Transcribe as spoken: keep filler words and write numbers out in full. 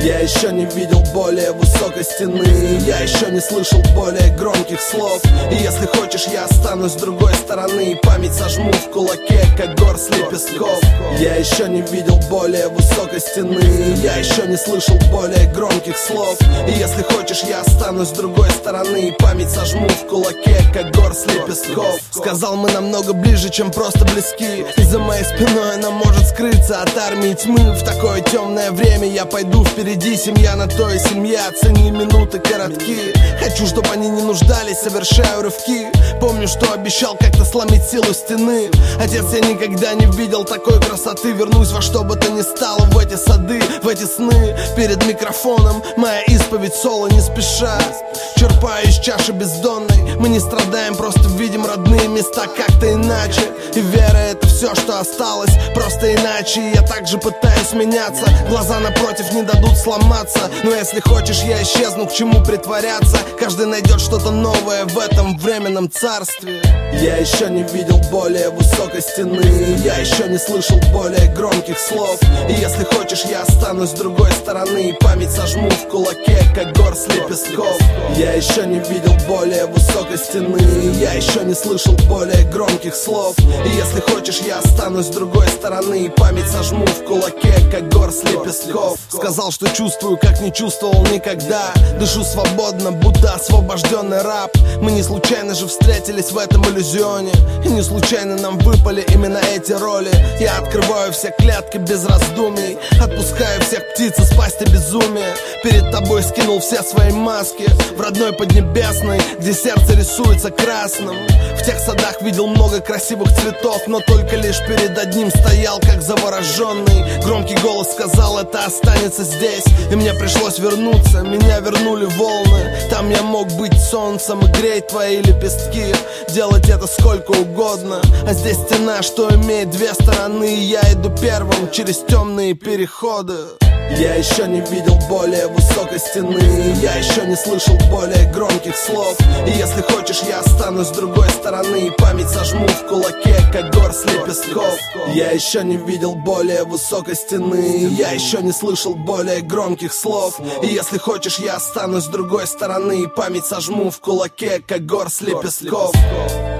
Я еще не видел более высокой стены, я еще не слышал более громких слов. И если хочешь, я останусь с другой стороны, и память сожму в кулаке, как горсть лепестков. Я еще не видел более высокой стены, я еще не слышал более громких слов. И если хочешь, я останусь с другой стороны, и память сожму в кулаке, как горсть лепестков. Сказал, мы намного ближе, чем просто близки, и за моей спиной она может скрыться от армии тьмы. В такое темное время я пойду впереди, семья на то и семья, цени минуты коротки. Хочу, чтобы они не нуждались, совершаю рывки. Помню, что обещал как-то сломить силу стены. Отец, я никогда не видел такой красоты. Вернусь во что бы то ни стало, в эти сады, в эти сны. Перед микрофоном моя исповедь соло не спеша, черпаю из чаши бездонной. Мы не страдаем, просто видим родные места как-то иначе. И вера — это все, что осталось, просто иначе. И я также пытаюсь меняться, глаза напротив не дадут сломаться. Но если хочешь, я исчезну, к чему притворяться? Каждый найдет что-то новое в этом временном царстве. Я еще не видел более высокой стены, я еще не слышал более громких слов. И если хочешь, я останусь с другой стороны, и память сожму в кулаке, как горсть лепестков. Я еще не видел более высокой стены, я еще не слышал более громких слов. И если хочешь, я останусь с другой стороны, и память сожму в кулаке, как горсть лепестков. Сказал, что чувствую, как не чувствовал никогда. Дышу свободно, будто освобожденный раб. Мы не случайно же встретились в этом иллюзионе, и не случайно нам выпали именно эти роли. Я открываю все клетки без раздумий, отпускаю всех птиц из пасти безумия. Перед тобой скинул все свои маски, в родной Поднебесной, где сердце рисуется красным. В тех садах видел много красивых цветов, но только лишь перед одним стоял, как завороженный. Громкий голос сказал, это останется здесь. И мне пришлось вернуться, меня вернули волны. Там я мог быть солнцем и греть твои лепестки, делать это сколько угодно. А здесь стена, что имеет две стороны, и я иду первым через темные переходы. Я еще не видел более высокой стены, я еще не слышал более громких слов. И если хочешь, я останусь с другой стороны, и память сожму в кулаке, как горсть лепестков. Я еще не видел более высокой стены, я еще не слышал более громких слов. И если хочешь, я останусь с другой стороны, и память сожму в кулаке, как горсть лепестков.